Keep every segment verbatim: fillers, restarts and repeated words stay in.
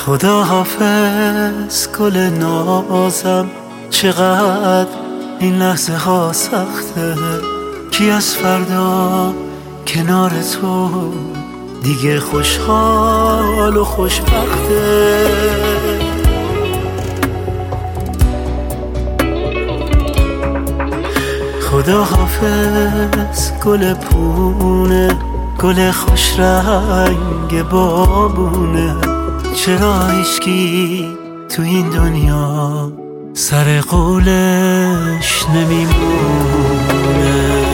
خدا حافظ گل نازم، چقدر این لحظه ها سخته. کی از فردا کنار تو دیگه خوشحال و خوشبخته؟ خدا حافظ گل پونه، گل خوش رنگ بابونه. چرا هیچکی تو این دنیا سر قولش نمیمونه؟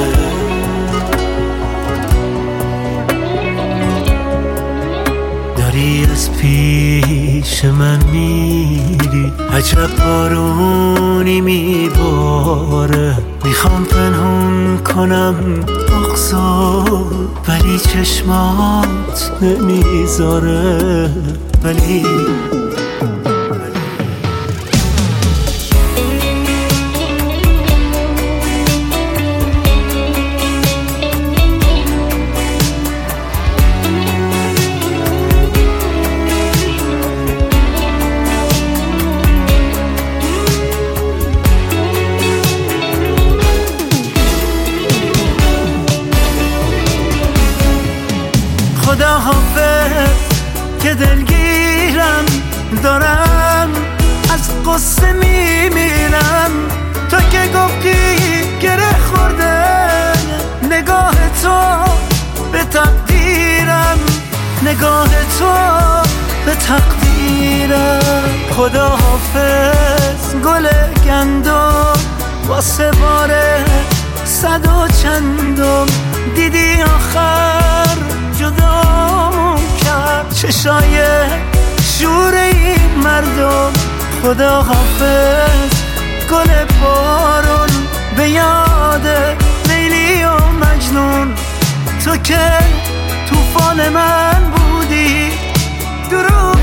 داری از پیش من میری، عجب بارونی میباره. میخوام پنهون کنم بغضو ولی چشمات نمیذاره. ولی خدا حافظ که دلگیرم، دارم از قصه میمیرم. تو که گفتی گره خورده نگاه تو به تقدیرم، نگاه تو به تقدیرم. خدا حافظ گل گندم، واسه باره صد و چندم. دیدی آخر جدامون کرد چشای شور این مردم. خدا حافظ گل بارون، به یاد لیلی و مجنون. تو که توفان من بودی، درود